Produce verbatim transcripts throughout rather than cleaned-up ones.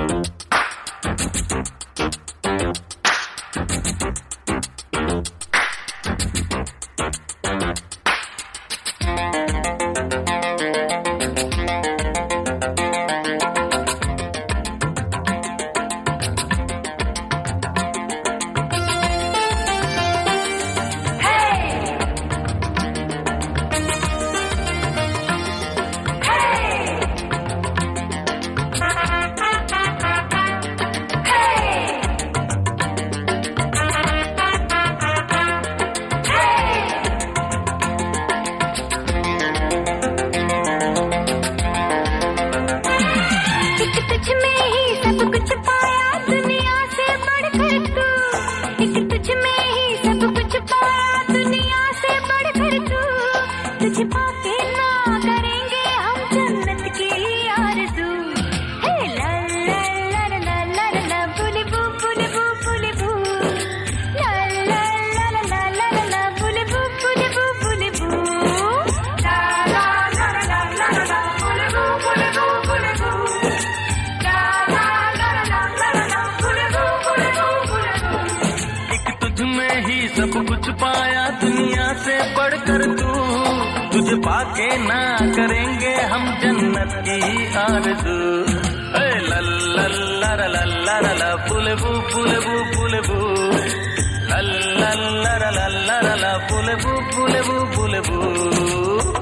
सब कुछ पाया दुनिया से बढ़कर तू, तुझे पाके ना करेंगे हम जन्नत की आरज़ू। लल्ला लल्ला लल्ला लल्ला फुलबू फुलबू फुलबू लल्ला लल्ला लल्ला लल्ला फुलबू फुलबू फुलबू।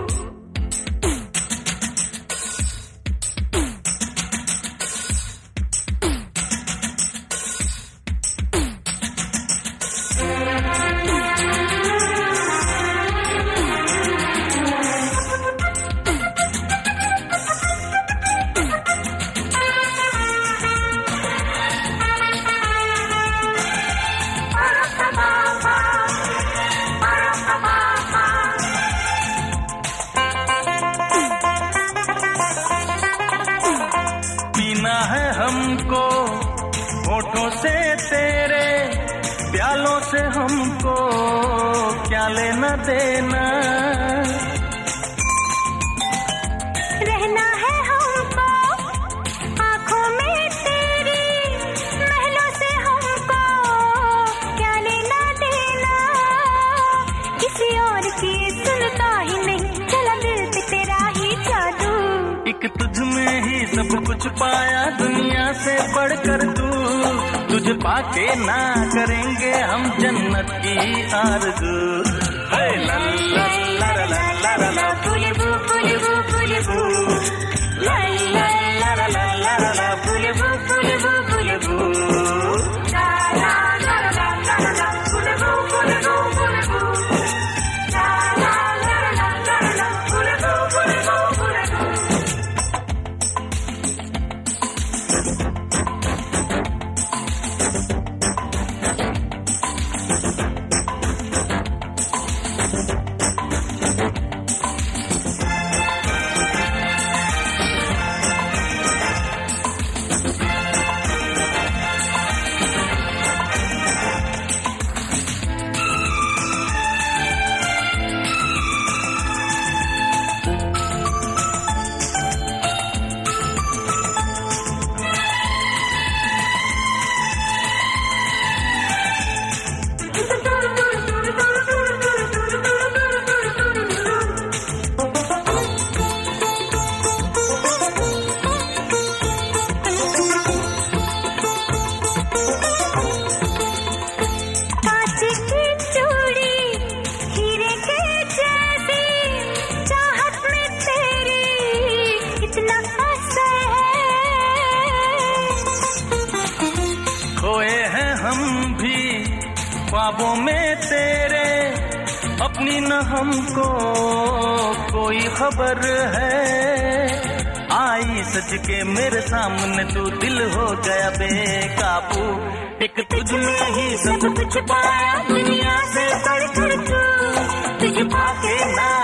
हमको होठों से तेरे प्यालों से हमको क्या लेना देना, रहना है हमको आँखों में तेरी, महलों से हमको क्या लेना देना, किसी और की सुनता ही नहीं, चला दिल पे तेरा ही जादू। एक तुझ में ही सब कुछ पाया दुनिया से बढ़कर तू, तुझे पाके ना करेंगे हम जन्नत की आरज़ू। लल्ला लल्ला लल्ला लल्ला फुलबू फुलबू फुलबू लल्ला लल्ला लल्ला लल्ला फुलबू फुलबू फुलबू। हम भी ख्वाबों में तेरे, अपनी न हमको कोई खबर है, आई सच के मेरे सामने तू दिल हो गया बेकाबू। एक तुझ में ही सब कुछ पाया दुनिया से बढ़कर तू, तुझे पाके ना